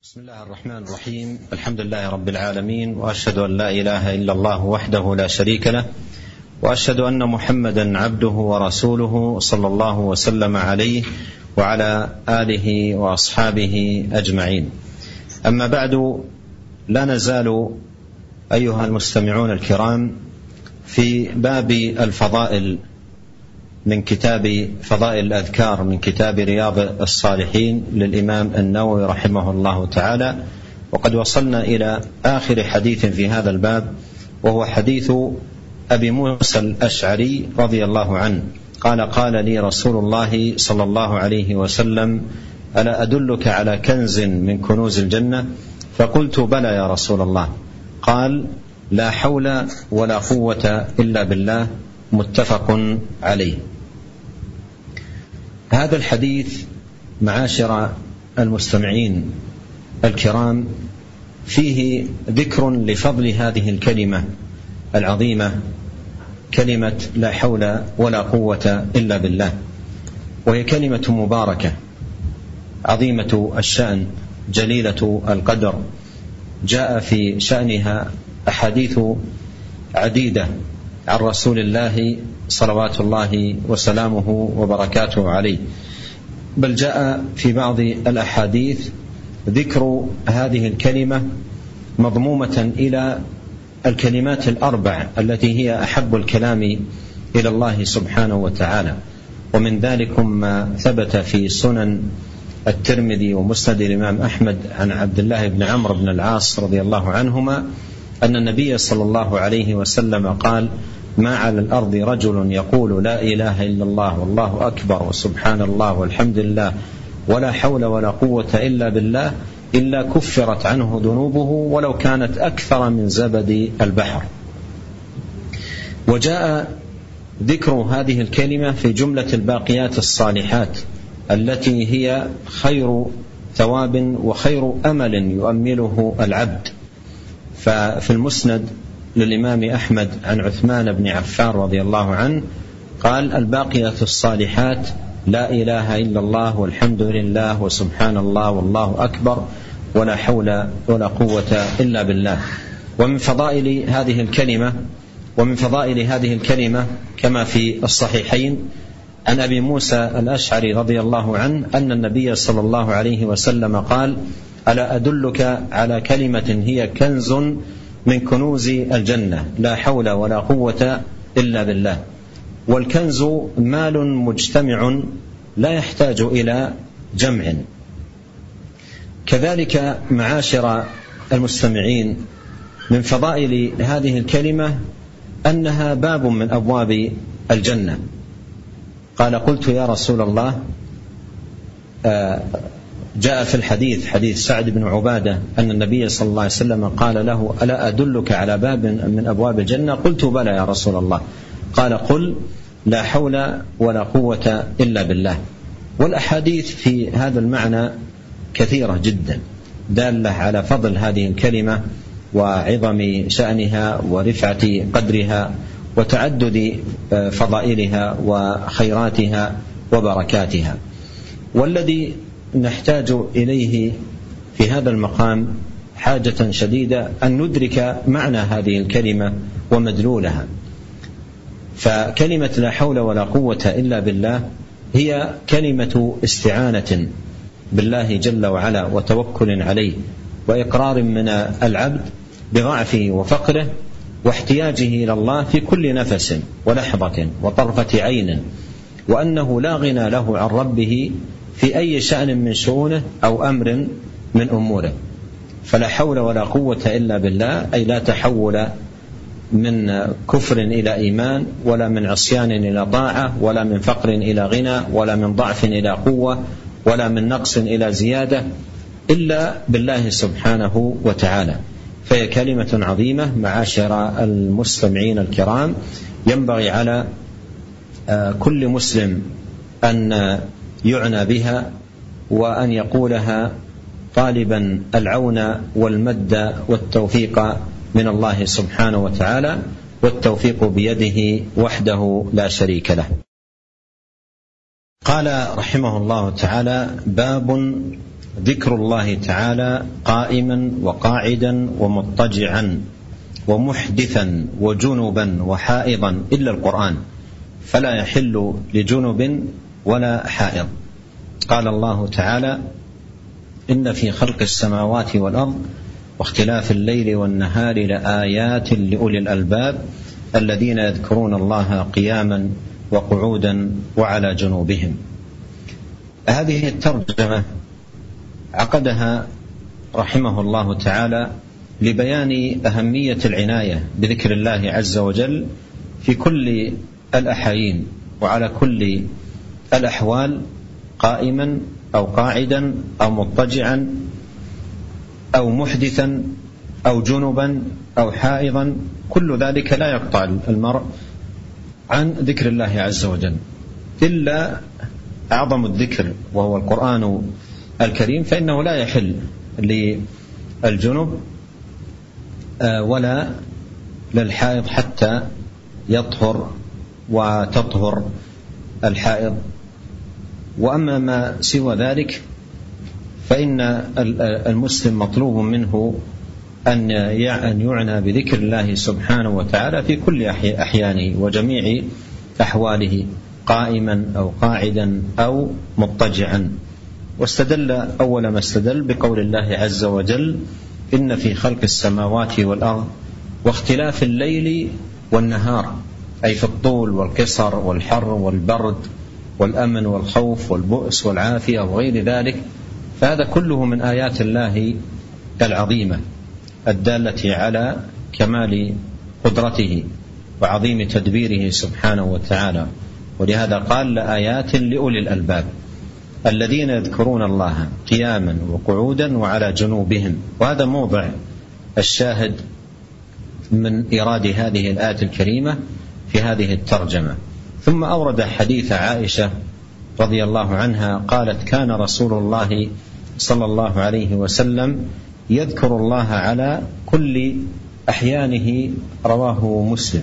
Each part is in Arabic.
بسم الله الرحمن الرحيم. الحمد لله رب العالمين، وأشهد أن لا إله إلا الله وحده لا شريك له، وأشهد أن محمدا عبده ورسوله صلى الله وسلم عليه وعلى آله وأصحابه أجمعين. أما بعد، لا نزال أيها المستمعون الكرام في باب الفضائل من كتاب فضائل الأذكار من كتاب رياض الصالحين للإمام النووي رحمه الله تعالى، وقد وصلنا إلى آخر حديث في هذا الباب، وهو حديث أبي موسى الأشعري رضي الله عنه قال: قال لي رسول الله صلى الله عليه وسلم: ألا أدلك على كنز من كنوز الجنة؟ فقلت: بلى يا رسول الله. قال: لا حول ولا قوة إلا بالله. متفق عليه. هذا الحديث معاشر المستمعين الكرام فيه ذكر لفضل هذه الكلمة العظيمة، كلمة لا حول ولا قوة إلا بالله، وهي كلمة مباركة عظيمة الشأن جليلة القدر، جاء في شأنها أحاديث عديدة عن رسول الله صلوات الله وسلامه وبركاته عليه، بل جاء في بعض الأحاديث ذكر هذه الكلمة مضمومة إلى الكلمات الأربع التي هي أحب الكلام إلى الله سبحانه وتعالى. ومن ذلك ما ثبت في سنن الترمذي ومسند الإمام أحمد عن عبد الله بن عمرو بن العاص رضي الله عنهما أن النبي صلى الله عليه وسلم قال: ما على الأرض رجل يقول لا إله إلا الله والله أكبر وسبحان الله والحمد لله ولا حول ولا قوة إلا بالله إلا كفرت عنه ذنوبه ولو كانت أكثر من زبد البحر. وجاء ذكر هذه الكلمة في جملة الباقيات الصالحات التي هي خير ثواب وخير أمل يؤمله العبد. ففي المسند للإمام أحمد عن عثمان بن عفان رضي الله عنه قال: الباقيات الصالحات لا إله إلا الله والحمد لله وسبحان الله والله أكبر ولا حول ولا قوة إلا بالله. ومن فضائل هذه الكلمة كما في الصحيحين عن أبي موسى الأشعري رضي الله عنه أن النبي صلى الله عليه وسلم قال: ألا أدلك على كلمة هي كنز من كنوز الجنة لا حول ولا قوة إلا بالله. والكنز مال مجتمع لا يحتاج إلى جمع. كذلك معاشر المستمعين من فضائل هذه الكلمة أنها باب من أبواب الجنة. قال: قلت يا رسول الله، جاء في الحديث حديث سعد بن عبادة أن النبي صلى الله عليه وسلم قال له: ألا أدلك على باب من أبواب الجنة؟ قلت: بلى يا رسول الله. قال: قل لا حول ولا قوة إلا بالله. والأحاديث في هذا المعنى كثيرة جدا دالة على فضل هذه الكلمة وعظم شأنها ورفعة قدرها وتعدد فضائلها وخيراتها وبركاتها. والذي نحتاج إليه في هذا المقام حاجة شديدة أن ندرك معنى هذه الكلمة ومدلولها. فكلمة لا حول ولا قوة إلا بالله هي كلمة استعانة بالله جل وعلا وتوكل عليه وإقرار من العبد بضعفه وفقره واحتياجه إلى الله في كل نفس ولحظة وطرفة عين، وأنه لا غنى له عن ربه في أي شأن من شؤونه أو أمر من أموره. فلا حول ولا قوة إلا بالله أي لا تحول من كفر إلى إيمان، ولا من عصيان إلى طاعة، ولا من فقر إلى غنى، ولا من ضعف إلى قوة، ولا من نقص إلى زيادة، إلا بالله سبحانه وتعالى. فهي كلمة عظيمة معاشر المستمعين الكرام، ينبغي على كل مسلم أن يعنى بها وأن يقولها طالبا العون والمد والتوفيق من الله سبحانه وتعالى، والتوفيق بيده وحده لا شريك له. قال رحمه الله تعالى: باب ذكر الله تعالى قائما وقاعدا ومضطجعا ومحدثا وجنبا وحائضا إلا القرآن، فلا يحل لجنب ولا حائض. قال الله تعالى: إن في خلق السماوات والأرض واختلاف الليل والنهار لآيات لأولي الألباب الذين يذكرون الله قياما وقعودا وعلى جنوبهم. هذه الترجمة عقدها رحمه الله تعالى لبيان أهمية العناية بذكر الله عز وجل في كل الأحايين وعلى كل الأحوال، قائما أو قاعدا أو مضطجعا أو محدثا أو جنبا أو حائضا، كل ذلك لا يقطع المرء عن ذكر الله عز وجل إلا أعظم الذكر وهو القرآن الكريم، فإنه لا يحل للجنب ولا للحائض حتى يطهر وتطهر الحائض. وأما ما سوى ذلك فإن المسلم مطلوب منه أن يعنى بذكر الله سبحانه وتعالى في كل أحيانه وجميع أحواله، قائما أو قاعدا أو مضطجعا. واستدل أول ما استدل بقول الله عز وجل: إن في خلق السماوات والأرض واختلاف الليل والنهار، أي في الطول والقصر والحر والبرد والأمن والخوف والبؤس والعافية وغير ذلك، فهذا كله من آيات الله العظيمة الدالة على كمال قدرته وعظيم تدبيره سبحانه وتعالى. ولهذا قال: لآيات لأولي الألباب الذين يذكرون الله قياما وقعودا وعلى جنوبهم. وهذا موضع الشاهد من إيراد هذه الآية الكريمة في هذه الترجمة. ثم أورد حديث عائشة رضي الله عنها قالت: كان رسول الله صلى الله عليه وسلم يذكر الله على كل أحيانه، رواه مسلم.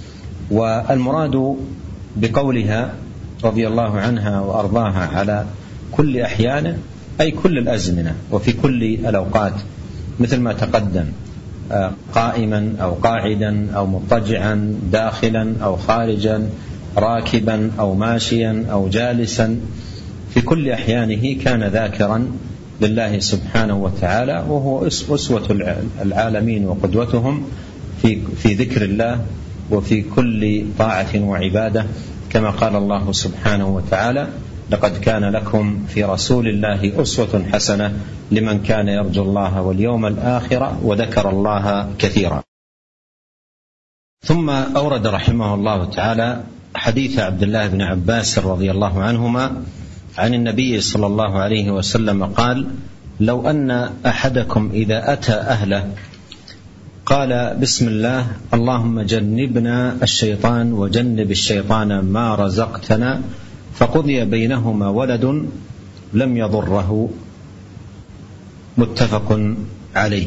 والمراد بقولها رضي الله عنها وأرضاها على كل أحيانه أي كل الأزمنة وفي كل الأوقات، مثل ما تقدم، قائما أو قاعدا أو مضطجعا، داخلا أو خارجا، راكبا أو ماشيا أو جالسا، في كل أحيانه كان ذاكرا لله سبحانه وتعالى، وهو أسوة العالمين وقدوتهم في ذكر الله وفي كل طاعة وعبادة، كما قال الله سبحانه وتعالى: لقد كان لكم في رسول الله أسوة حسنة لمن كان يرجو الله واليوم الآخر وذكر الله كثيرا. ثم أورد رحمه الله تعالى حديث عبد الله بن عباس رضي الله عنهما عن النبي صلى الله عليه وسلم قال: لو أن أحدكم إذا أتى أهله قال: بسم الله اللهم جنبنا الشيطان وجنب الشيطان ما رزقتنا، فقضي بينهما ولد لم يضره، متفق عليه.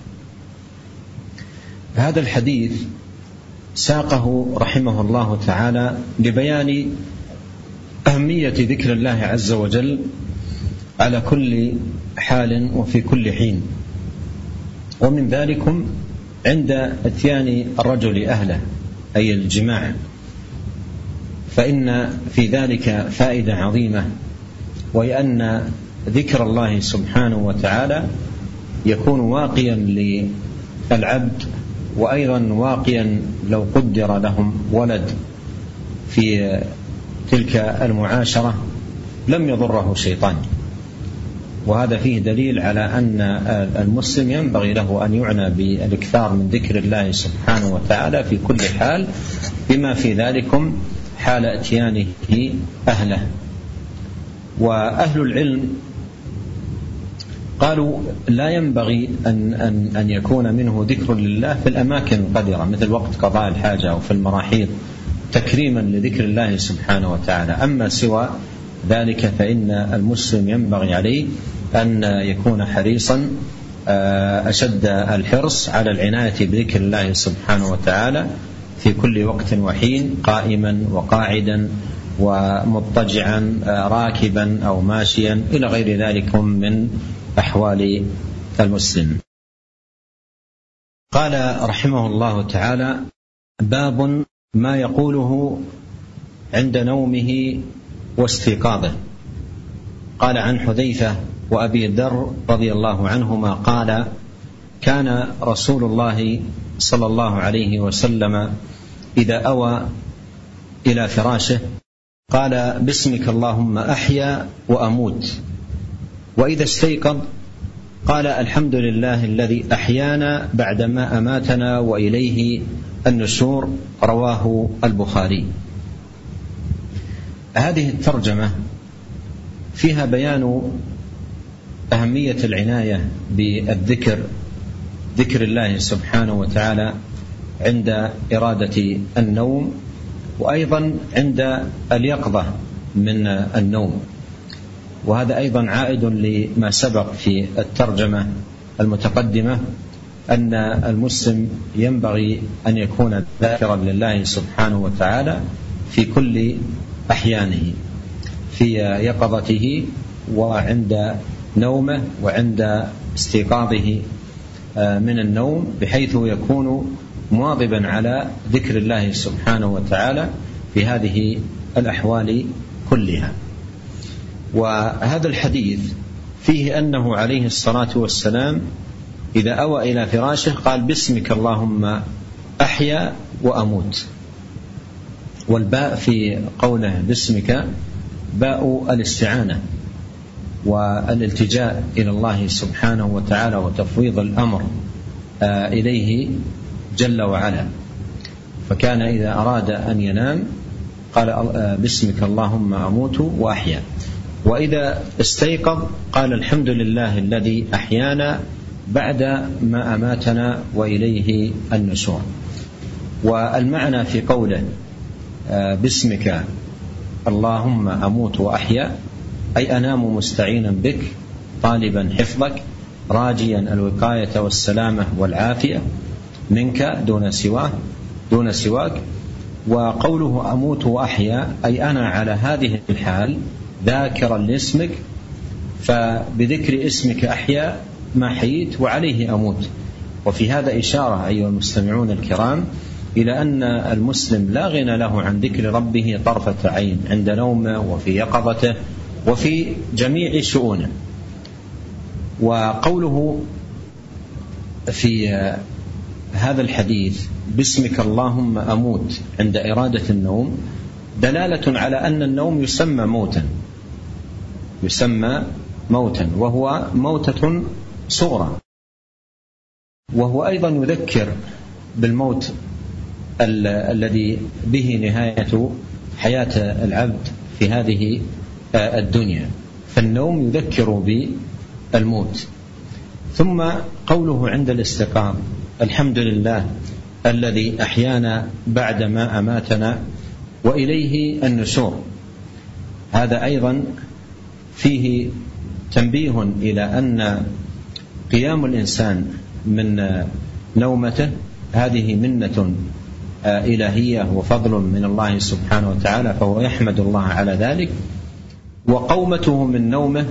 هذا الحديث ساقه رحمه الله تعالى لبيان أهمية ذكر الله عز وجل على كل حال وفي كل حين، ومن ذلكم عند اتيان الرجل أهله أي الجماع، فإن في ذلك فائدة عظيمة، وهي أن ذكر الله سبحانه وتعالى يكون واقيا للعبد، وأيضا واقيا لو قدر لهم ولد في تلك المعاشرة لم يضره شيطان. وهذا فيه دليل على أن المسلم ينبغي له أن يعنى بالإكثار من ذكر الله سبحانه وتعالى في كل حال، بما في ذلكم حال اتيانه أهله. وأهل العلم قالوا لا ينبغي أن يكون منه ذكر لله في الأماكن القذرة مثل وقت قضاء الحاجة أو في المراحيض، تكريما لذكر الله سبحانه وتعالى. أما سوى ذلك فإن المسلم ينبغي عليه أن يكون حريصا أشد الحرص على العناية بذكر الله سبحانه وتعالى في كل وقت وحين، قائما وقاعدا ومضطجعا راكبا أو ماشيا إلى غير ذلك من أحوال المسلم. قال رحمه الله تعالى: باب ما يقوله عند نومه واستيقاظه. قال عن حذيفة وأبي ذر رضي الله عنهما قال: كان رسول الله صلى الله عليه وسلم إذا أوى إلى فراشه قال: باسمك اللهم أحيا وأموت. وإذا استيقظ قال: الحمد لله الذي أحيانا بعدما أماتنا وإليه النشور. رواه البخاري. هذه الترجمة فيها بيان أهمية العناية بالذكر، ذكر الله سبحانه وتعالى عند إرادة النوم، وأيضا عند اليقظة من النوم. وهذا أيضا عائد لما سبق في الترجمة المتقدمة، أن المسلم ينبغي أن يكون ذاكرا لله سبحانه وتعالى في كل أحيانه، في يقظته وعند نومه وعند استيقاظه من النوم، بحيث يكون مواظبا على ذكر الله سبحانه وتعالى في هذه الأحوال كلها. وهذا الحديث فيه أنه عليه الصلاة والسلام إذا أوى إلى فراشه قال: باسمك اللهم أحيا وأموت. والباء في قوله باسمك باء الاستعانة والالتجاء إلى الله سبحانه وتعالى وتفويض الأمر إليه جل وعلا. فكان إذا أراد أن ينام قال: باسمك اللهم أموت وأحيا. وإذا استيقظ قال: الحمد لله الذي أحيانا بعد ما أماتنا وإليه النشور. والمعنى في قوله باسمك اللهم أموت وأحيا أي أنام مستعينا بك طالبا حفظك راجيا الوقاية والسلامة والعافية منك دون سواك. وقوله أموت وأحيا أي أنا على هذه الحال ذاكرا لاسمك، فبذكر اسمك أحيا ما حييت وعليه أموت. وفي هذا إشارة أيها المستمعون الكرام إلى أن المسلم لا غنى له عن ذكر ربه طرفة عين عند نومه وفي يقظته وفي جميع شؤونه. وقوله في هذا الحديث باسمك اللهم أموت عند إرادة النوم دلالة على أن النوم يسمى موتا، وهو موتة صغرى، وهو أيضا يذكر بالموت الذي به نهاية حياة العبد في هذه الدنيا، فالنوم يذكر بالموت. ثم قوله عند الاستيقاظ: الحمد لله الذي أحيانا بعدما أماتنا وإليه النشور. هذا أيضا فيه تنبيه إلى أن قيام الإنسان من نومته هذه منة إلهية وفضل من الله سبحانه وتعالى، فهو يحمد الله على ذلك. وقومته من نومه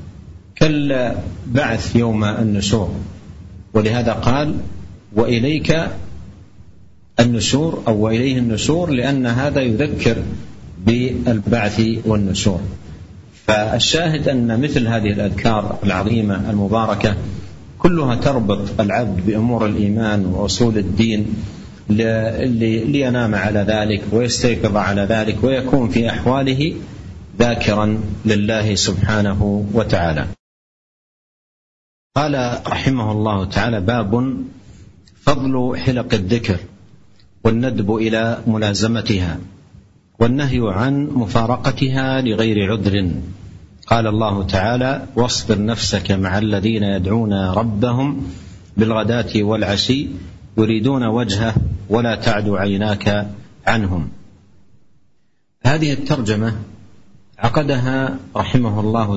كالبعث يوم النشور، ولهذا قال: وإليك النشور أو وإليه النشور، لأن هذا يذكر بالبعث والنشور. فالشاهد أن مثل هذه الأذكار العظيمة المباركة كلها تربط العبد بأمور الإيمان وأصول الدين لينام على ذلك ويستيقظ على ذلك ويكون في أحواله ذاكرا لله سبحانه وتعالى. قال رحمه الله تعالى: باب فضل حلق الذكر والندب إلى ملازمتها والنهي عن مفارقتها لغير عذر. قال الله تعالى: واصبر نفسك مع الذين يدعون ربهم بالغداة والعشي يريدون وجهه ولا تعد عيناك عنهم. هذه الترجمة عقدها رحمه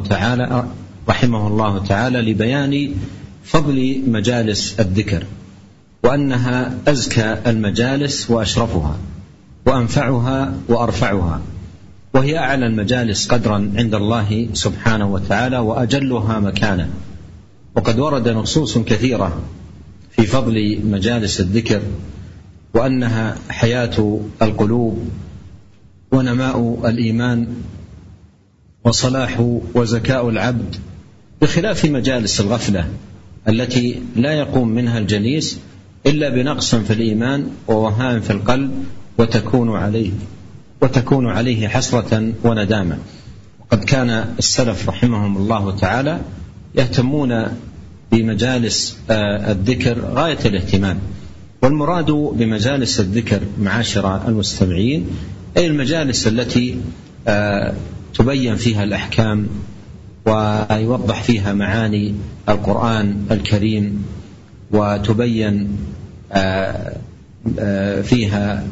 الله تعالى لبيان فضل مجالس الذكر، وأنها أزكى المجالس وأشرفها وأنفعها وأرفعها، وهي أعلى المجالس قدرا عند الله سبحانه وتعالى وأجلها مكانا. وقد ورد نصوص كثيرة في فضل مجالس الذكر، وأنها حياة القلوب ونماء الإيمان وصلاح وزكاء العبد، بخلاف مجالس الغفلة التي لا يقوم منها الجليس إلا بنقص في الإيمان ووهان في القلب، وتكون عليه حسرة وندامة. وقد كان السلف رحمهم الله تعالى يهتمون بمجالس الذكر غاية الاهتمام. والمراد بمجالس الذكر معاشر المستمعين أي المجالس التي تبين فيها الأحكام ويوضح فيها معاني القرآن الكريم، وتبين فيها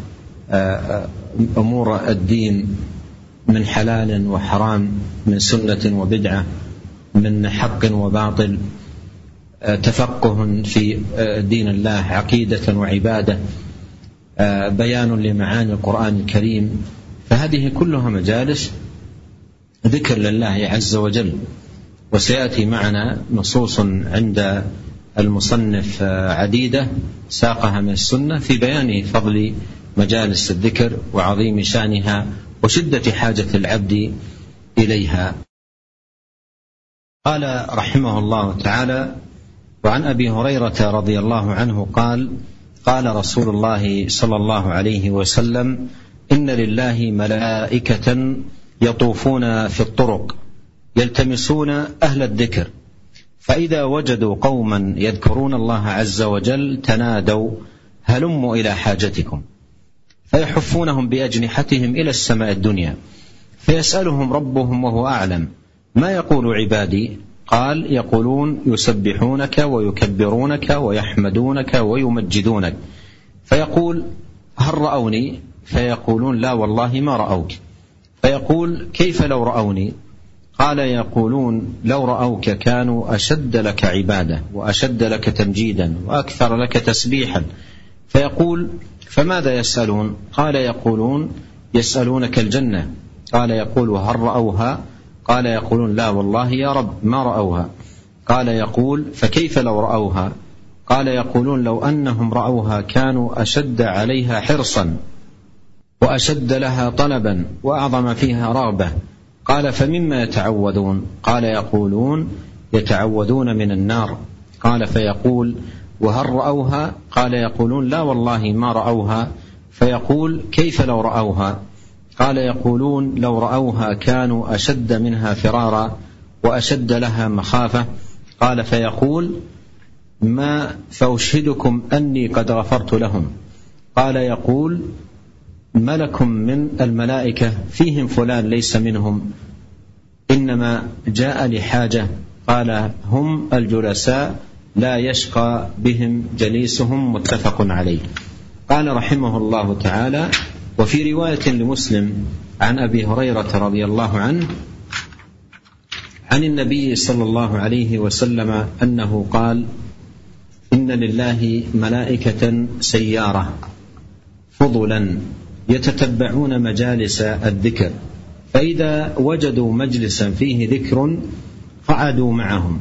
أمور الدين من حلال وحرام، من سنة وبدعة، من حق وباطل، تفقه في دين الله، عقيدة وعبادة، بيان لمعاني القرآن الكريم. فهذه كلها مجالس ذكر لله عز وجل. وسيأتي معنا نصوص عند المصنف عديدة ساقها من السنة في بيان فضل مجالس الذكر وعظيم شأنها وشدة حاجة العبد إليها. قال رحمه الله تعالى: وعن أبي هريرة رضي الله عنه قال: قال رسول الله صلى الله عليه وسلم: إن لله ملائكة يطوفون في الطرق يلتمسون أهل الذكر، فإذا وجدوا قوما يذكرون الله عز وجل تنادوا هلموا إلى حاجتكم، فيحفونهم بأجنحتهم إلى السماء الدنيا، فيسألهم ربهم وهو أعلم: ما يقول عبادي؟ قال: يقولون يسبحونك ويكبرونك ويحمدونك ويمجدونك. فيقول: هل رأوني؟ فيقولون: لا والله ما رأوك. فيقول: كيف لو رأوني؟ قال: يقولون لو رأوك كانوا أشد لك عبادة وأشد لك تمجيدا وأكثر لك تسبيحا. فيقول: فماذا يسألون؟ قال: يقولون يسألونك الجنة. قال: يقول: هل رأوها؟ قال: يقولون لا والله يا رب ما رأوها. قال: يقول: فكيف لو رأوها؟ قال: يقولون لو أنهم رأوها كانوا أشد عليها حرصا وأشد لها طلبا وأعظم فيها رغبة. قال: فمما يتعوذون؟ قال: يقولون يتعوذون من النار. قال: فيقول: وهل رأوها؟ قال: يقولون لا والله ما رأوها. فيقول: كيف لو رأوها؟ قال: يقولون لو رأوها كانوا أشد منها فرارا وأشد لها مخافة. قال: فيقول: ما فأشهدكم أني قد غفرت لهم. قال: يقول: ملك من الملائكة فيهم فلان ليس منهم، إنما جاء لحاجة. قال: هم الجلساء لا يشقى بهم جليسهم. متفق عليه. قال رحمه الله تعالى: وفي رواية لمسلم عن أبي هريرة رضي الله عنه عن النبي صلى الله عليه وسلم أنه قال: إن لله ملائكة سيارة فضلا يتتبعون مجالس الذكر، فإذا وجدوا مجلسا فيه ذكر قعدوا معهم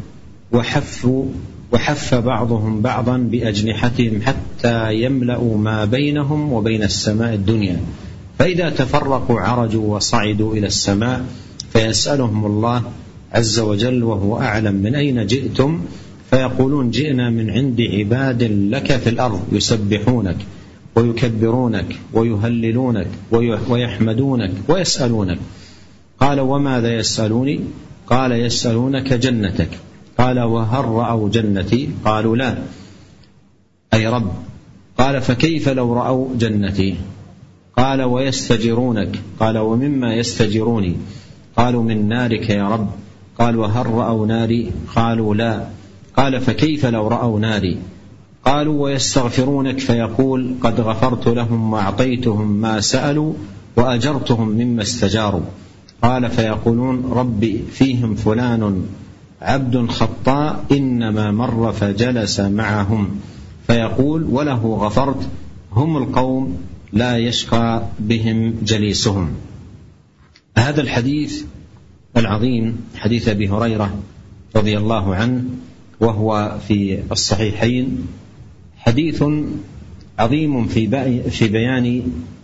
وحف بعضهم بعضا بأجنحتهم حتى يملأوا ما بينهم وبين السماء الدنيا، فإذا تفرقوا عرجوا وصعدوا إلى السماء فيسألهم الله عز وجل وهو أعلم من أين جئتم، فيقولون جئنا من عند عباد لك في الأرض يسبحونك ويكبرونك ويهللونك ويحمدونك ويسألونك. قال: وماذا يسألوني؟ قال: يسألونك جنتك. قال: وهل رأوا جنتي؟ قالوا: لا أي رب. قال: فكيف لو رأوا جنتي؟ قال: ويستجرونك. قال: ومما يستجروني؟ قالوا: من نارك يا رب. قال: وهل رأوا ناري؟ قالوا: لا. قال: فكيف لو رأوا ناري؟ قالوا: ويستغفرونك. فيقول: قد غفرت لهم وأعطيتهم ما سألوا وأجرتهم مما استجاروا. قال: فيقولون: ربي فيهم فلان عبد خطاء إنما مر فجلس معهم. فيقول: وله غفرت، هم القوم لا يشقى بهم جليسهم. هذا الحديث العظيم حديث أبي هريرة رضي الله عنه وهو في الصحيحين حديث عظيم في بيان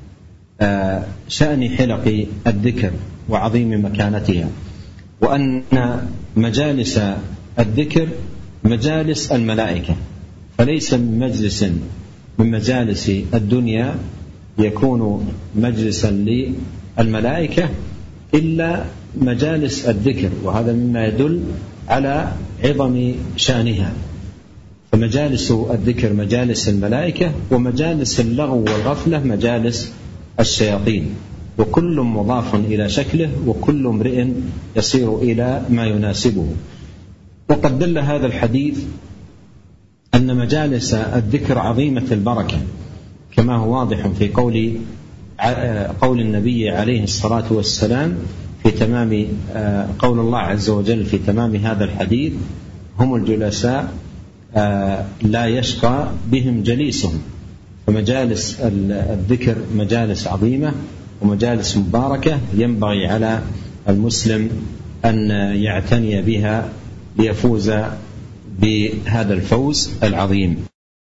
شأن حلق الذكر وعظيم مكانتها، وأن مجالس الذكر مجالس الملائكة، فليس من مجلس من مجالس الدنيا يكون مجلسا للملائكة إلا مجالس الذكر، وهذا مما يدل على عظم شأنها. فمجالس الذكر مجالس الملائكة، ومجالس اللغو والغفلة مجالس الشياطين، وكل مضاف إلى شكله، وكل امرئ يصير إلى ما يناسبه. وقد دل هذا الحديث أن مجالس الذكر عظيمة البركة، كما هو واضح في قول النبي عليه الصلاة والسلام في تمام قول الله عز وجل في تمام هذا الحديث: هم الجلساء لا يشقى بهم جليسهم. فمجالس الذكر مجالس عظيمة ومجالس مباركة، ينبغي على المسلم أن يعتني بها ليفوز بهذا الفوز العظيم.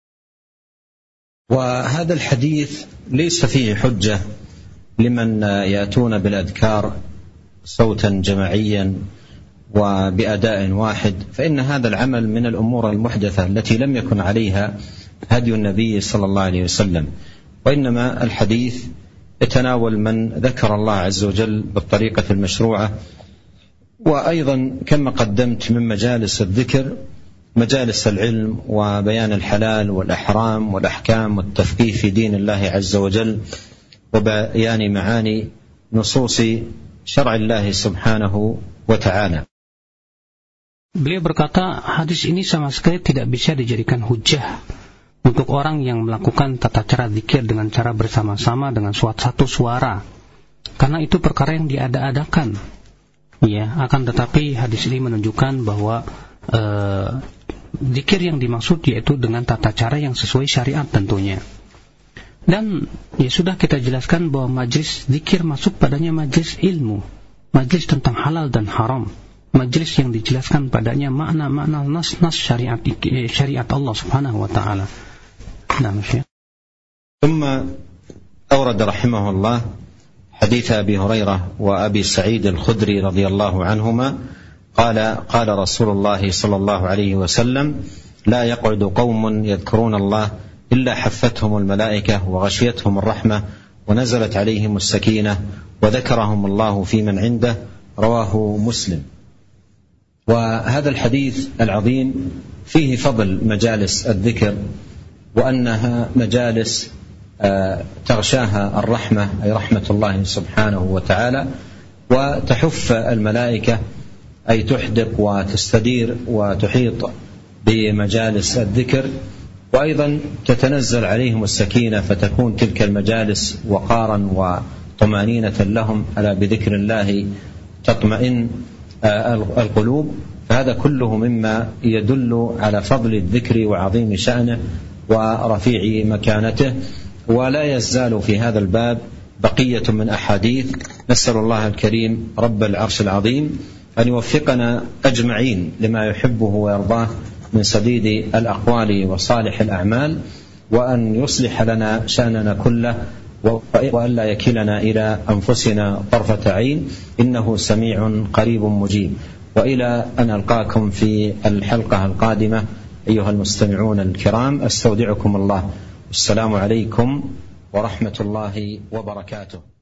وهذا الحديث ليس فيه حجة لمن يأتون بالأذكار صوتا جماعيا وبأداء واحد، فإن هذا العمل من الأمور المحدثة التي لم يكن عليها هدي النبي صلى الله عليه وسلم، وإنما الحديث يتناول من ذكر الله عز وجل بالطريقة المشروعة. وأيضا كما قدمت من مجالس الذكر مجالس العلم وبيان الحلال والأحرام والأحكام والتفقيه في دين الله عز وجل وبيان معاني نصوص شرع الله سبحانه وتعالى. Beliau berkata, hadis ini sama sekali tidak bisa dijadikan hujjah untuk orang yang melakukan tata cara zikir dengan cara bersama-sama dengan satu suara, karena itu perkara yang diada-adakan. Ya, akan tetapi hadis ini menunjukkan bahwa zikir yang dimaksud yaitu dengan tata cara yang sesuai syariat tentunya. Dan ya sudah kita jelaskan bahwa majlis zikir masuk padanya majlis ilmu, majlis tentang halal dan haram, majlis yang dijelaskan padanya makna-makna nas-nas syariat Allah Subhanahu wa taala. Nah, Syekh. ثم أورد رحمه الله حديث أبي هريرة وأبي سعيد الخدري رضي الله عنهما قال رسول الله صلى الله عليه وسلم: لا يقعد قوم يذكرون الله إلا حفتهم الملائكة وغشيتهم الرحمة ونزلت عليهم السكينة وذكرهم الله في من عنده. رواه مسلم. وهذا الحديث العظيم فيه فضل مجالس الذكر، وأنها مجالس تغشاها الرحمة، أي رحمة الله سبحانه وتعالى، وتحف الملائكة، أي تحدق وتستدير وتحيط بمجالس الذكر، وأيضا تتنزل عليهم السكينة، فتكون تلك المجالس وقارا وطمأنينة لهم، ألا بذكر الله تطمئن القلوب. فهذا كله مما يدل على فضل الذكر وعظيم شأنه ورفيع مكانته. ولا يزال في هذا الباب بقية من أحاديث، نسأل الله الكريم رب العرش العظيم أن يوفقنا أجمعين لما يحبه ويرضاه من سديد الأقوال وصالح الأعمال، وأن يصلح لنا شأننا كله، وأن لا يكلنا إلى أنفسنا طرفة عين، إنه سميع قريب مجيب. وإلى أن ألقاكم في الحلقة القادمة أيها المستمعون الكرام، أستودعكم الله، السلام عليكم ورحمة الله وبركاته.